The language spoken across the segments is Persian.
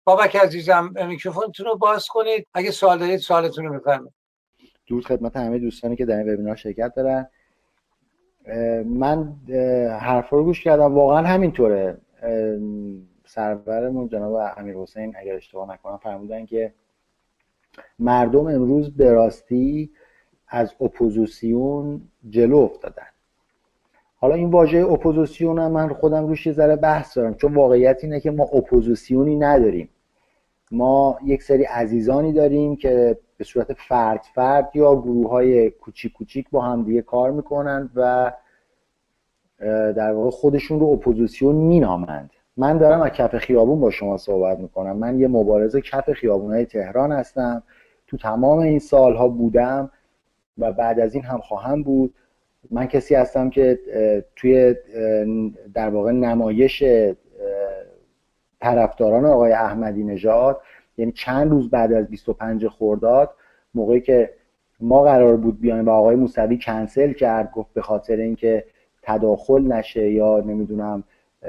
بابک عزیزم میکروفونتون رو باز کنید، اگه سوال دارید سوالتون رو بفرمایید. درود خدمت همه دوستانی که در این وبینار شرکت دارن. من حرفا رو گوش کردم، واقعا همینطوره. سرورمون جناب امیرحسین اگر اشتباه نکنم فرمودن که مردم امروز به راستی از اپوزیسیون جلو افتادن. حالا این واژه اپوزیسیون هم من خودم روش یه ذره بحث دارم، چون واقعیت اینه که ما اپوزیسیونی نداریم. ما یک سری عزیزانی داریم که به صورت فرد فرد یا گروه‌های کوچیک کوچیک با هم دیگه کار میکنن و در واقع خودشون رو اپوزیسیون مینامند. من دارم از کف خیابون با شما صحبت میکنم. من یه مبارز کف خیابونای تهران هستم، تو تمام این سالها بودم و بعد از این هم خواهم بود. من کسی هستم که توی در واقع نمایش طرفداران آقای احمدی نژاد، یعنی چند روز بعد از 25 خرداد، موقعی که ما قرار بود بیایم و آقای موسوی کنسل کرد، گفت به خاطر اینکه تداخل نشه یا نمیدونم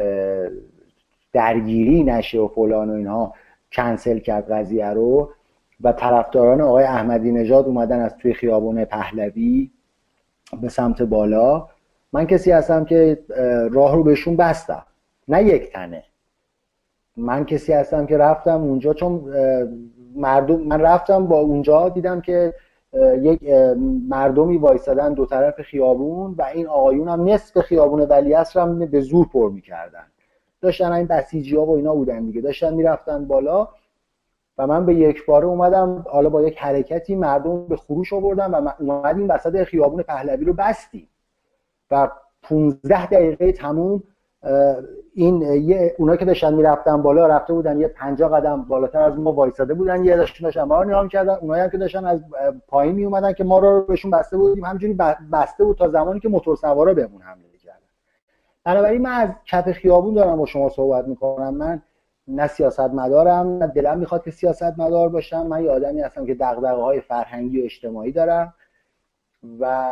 درگیری نشه و فلان و اینها، کنسل کرد قضیه رو و طرفداران آقای احمدی نژاد اومدن از توی خیابون پهلوی به سمت بالا. من کسی هستم که راه رو بهشون بستم، نه یک تنه. من کسی هستم که رفتم اونجا، چون من رفتم با اونجا دیدم که یک مردمی وایسادن دو طرف خیابون و این آقایون هم نصف خیابون ولیعصر هم به زور پر می‌کردن. داشتن این بسیجی‌ها و اینا بودن دیگه، داشتن میرفتن بالا و من به یک باره اومدم، حالا با یک حرکتی مردم به خروش آوردم و اومدیم وسط خیابون پهلوی رو بستیم و 15 دقیقه تموم این اونا که داشتن میرفتن بالا رفته بودن یه 50 قدم بالاتر از ما وایساده بودن، یه داشتن ما رو نگاه می‌کردن، اونایی هم که داشتن از پایین می اومدن که ما رو بهشون بسته بودیم، همینجوری بسته بود تا زمانی که موتور سوارا بهمون حمله کردن. بنابراین من از کف خیابون دارم با شما صحبت میکنم. من نه سیاستمدارم، نه دلم میخواد که سیاستمدار باشم. من یه آدمی هستم که دغدغه‌های فرهنگی و اجتماعی دارم و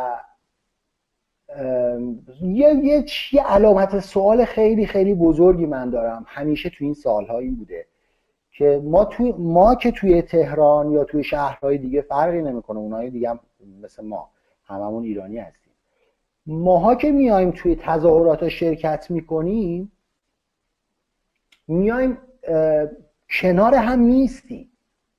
یه علامت سوال خیلی خیلی بزرگی من دارم همیشه تو این سال‌ها این بوده که ما که توی تهران یا توی شهرهای دیگه فرقی نمیکنه، اونای دیگه هم مثل ما هممون ایرانی هستیم، ماها که میایم توی تظاهرات شرکت میکنیم میایم کنار هم نیستیم.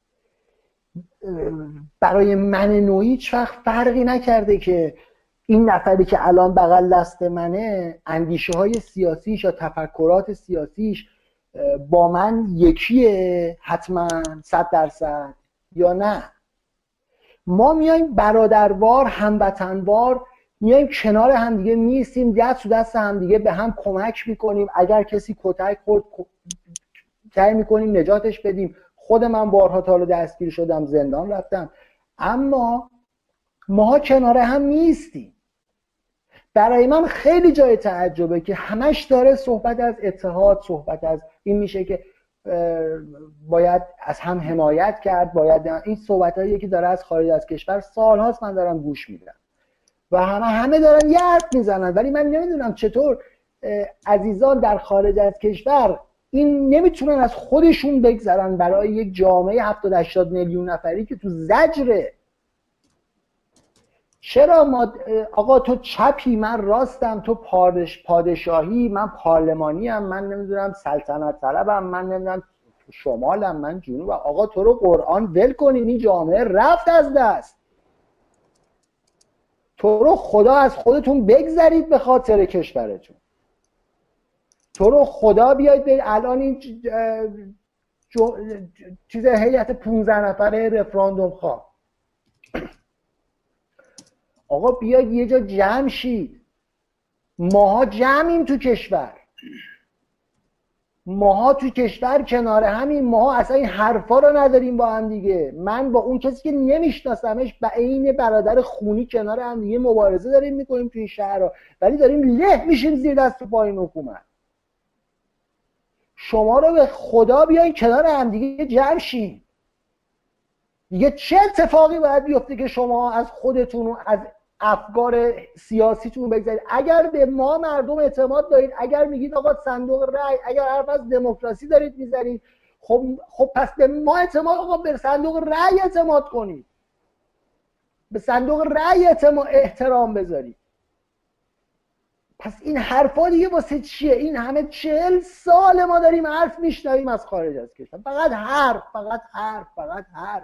برای من نوعی هیچ وقت فرقی نکرده که این نفری که الان بغل دست منه اندیشه های سیاسیش یا تفکرات سیاسیش با من یکیه حتما 100% یا نه. ما میایم برادروار هموطنوار میایم کنار همدیگه میستیم، دست تو دست همدیگه به هم کمک میکنیم. اگر کسی کتک خورد سعی میکنیم نجاتش بدیم. خود من بارها تا حالا دستگیر شدم، زندان رفتم، اما ما کنار هم نیستیم. برای من خیلی جای تعجبه که همش داره صحبت از اتحاد، صحبت از این میشه که باید از هم حمایت کرد، باید این صحبتایی که داره از خارج از کشور سالهاست من دارم گوش میدم و همه دارن یه حرف میزنن، ولی من نمیدونم چطور عزیزان در خارج از کشور این نمیتونن از خودشون بگذرن برای یک جامعه 70-80 میلیون نفری که تو زجره. چرا ما آقا تو چپی من راستم، تو پادشاهی من پارلمانی ام، من نمیدونم سلطنت طلبم، من نمیدونم شمالم، من جنوب. آقا تو رو قرآن ول کنین، این جامعه رفت از دست. تو رو خدا از خودتون بگذرید به خاطر کشورتون. تو رو خدا بیاید الان این چیز هیئت 15 نفره رفراندوم خواه، آقا بیاید یه جا جمع شید. ماها جمعیم تو کشور، ماها تو کشور کنار همین، ماها اصلا این حرفا رو نداریم با هم دیگه. من با اون کسی که نمیشناسمش به عین برادر خونی کنار هم دیگه مبارزه داریم میکنیم توی این شهر، ولی داریم له میشیم زیر دست و پای حکومت. شما رو به خدا بیاین کنار هم دیگه جمع شید. دیگه چه اتفاقی باید بیفته که شما از خودتون و از افکار سیاسیتون بگذارید؟ اگر به ما مردم اعتماد دارید، اگر میگید آقا صندوق رای، اگر حرف از دموکراسی دارید میزنید، خب پس به ما اعتماد، آقا به صندوق رأی اعتماد کنید، به صندوق رأی احترام بذارید. پس این حرفا دیگه واسه چیه؟ این همه 40 سال ما داریم حرف میشنویم از خارج از کشور، فقط حرف فقط حرف فقط حرف.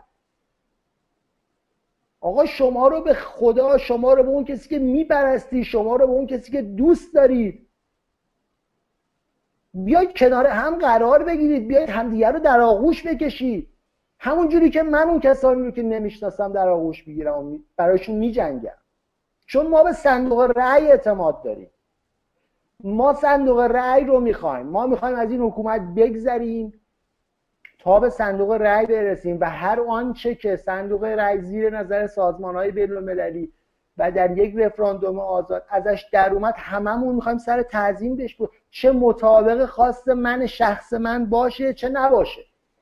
آقا شما رو به خدا، شما رو به اون کسی که میپرستی، شما رو به اون کسی که دوست دارید، بیاید کنار هم قرار بگیرید، بیاید همدیگه رو در آغوش بکشید. همون جوری که من اون کسانی رو که نمیشناسم در آغوش میگیرم و براشون میجنگم، چون ما به صندوق رأی اعتماد داریم. ما صندوق رأی رو میخوایم، ما میخوایم از این حکومت بگذریم تا به صندوق رأی برسیم و هر آنچه که صندوق رأی زیر نظر سازمان‌های بین‌المللی و در یک رفراندوم آزاد ازش در اومد، هممون میخوایم سر تعظیم بهش بود، چه مطابق خواست من شخص من باشه چه نباشه.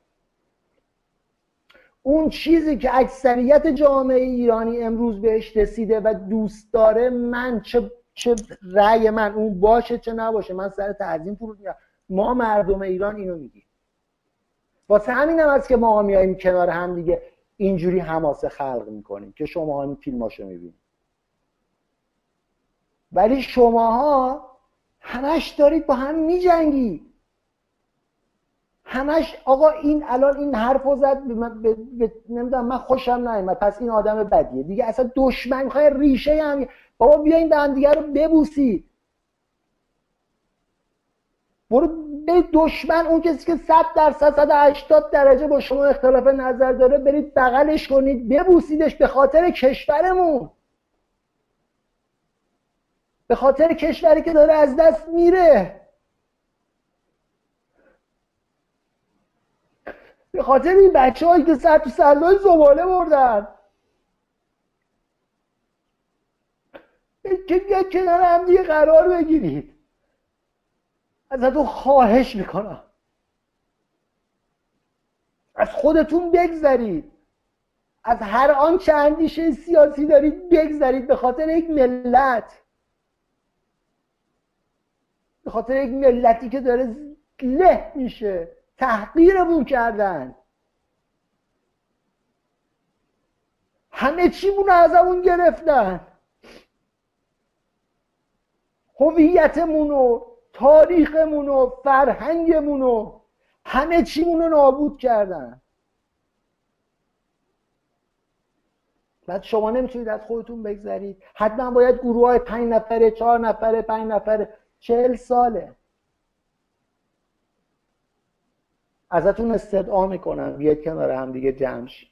اون چیزی که اکثریت جامعه ایرانی امروز بهش رسیده و دوست داره، من چه رأی من اون باشه چه نباشه، من سر تعظیم فرود میارم. ما مردم ایران اینو میگیم. واسه همین هم هست که ما میاییم کنار هم دیگه اینجوری حماسه خلق میکنیم که شما این فیلماشو میبینید. ولی شماها همش دارید با هم میجنگید، همش. آقا این الان این حرفو زد، نمیدونم، من خوشم نمیاد، پس این آدم بدیه دیگه، اصلا دشمن میخوای ریشه هم. بابا بیاین به هم دیگه رو ببوسید. برو برید دشمن، اون کسی که 100% 180 درجه با شما اختلاف نظر داره، برید بغلش کنید ببوسیدش، به خاطر کشورمون، به خاطر کشوری که داره از دست میره، به خاطر این بچه‌هایی که سر تو سلای زباله بردن. که کنار هم دیگه قرار بگیرید. ازتون خواهش میکنم از خودتون بگذرید، از هر آنچه اندیشه سیاسی دارید بگذرید، به خاطر یک ملت، به خاطر یک ملتی که داره له میشه، تحقیرمون کردن، همه چیمون رو ازمون گرفتن، هویتمون و تاریخمون و فرهنگمون و همه چیمون رو نابود کردن. بعد شما نمیتونید از خودتون بگذرید. حتما باید گروه های 5 نفره 4 نفره 5 نفره 40 ساله ازتون استدعا میکنن بیاید کنار هم دیگه جمع شید.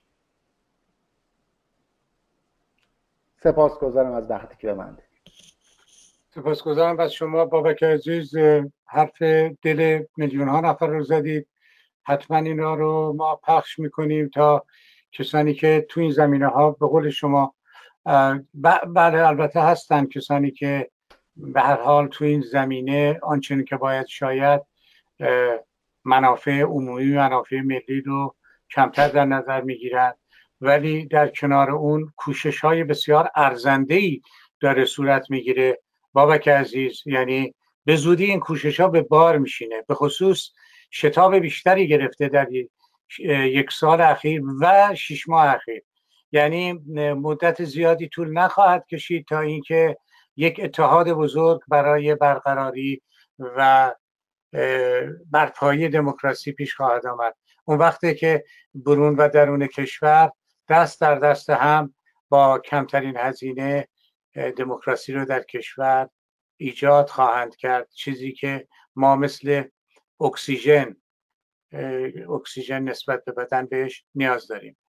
سپاسگزارم از وقتی که به من دادید. سپاسگزارم از شما بابک عزیز، حرف دل میلیون ها نفر رو زدید. حتما اینا رو ما پخش میکنیم تا کسانی که تو این زمینه ها به قول شما بله البته هستن کسانی که به هر حال تو این زمینه آنچنان که باید شاید منافع عمومی منافع ملی رو کمتر در نظر میگیرن، ولی در کنار اون کوشش های بسیار ارزنده‌ای داره صورت میگیره بابک عزیز. یعنی به زودی این کوشش ها به بار میشینه، به خصوص شتاب بیشتری گرفته در 1 سال اخیر و 6 ماه اخیر. یعنی مدت زیادی طول نخواهد کشید تا اینکه یک اتحاد بزرگ برای برقراری و برپایی دموکراسی پیش خواهد آمد. اون وقته که برون و درون کشور دست در دست هم با کمترین هزینه دموکراسی رو در کشور ایجاد خواهند کرد، چیزی که ما مثل اکسیژن نسبت به بدن بهش نیاز داریم.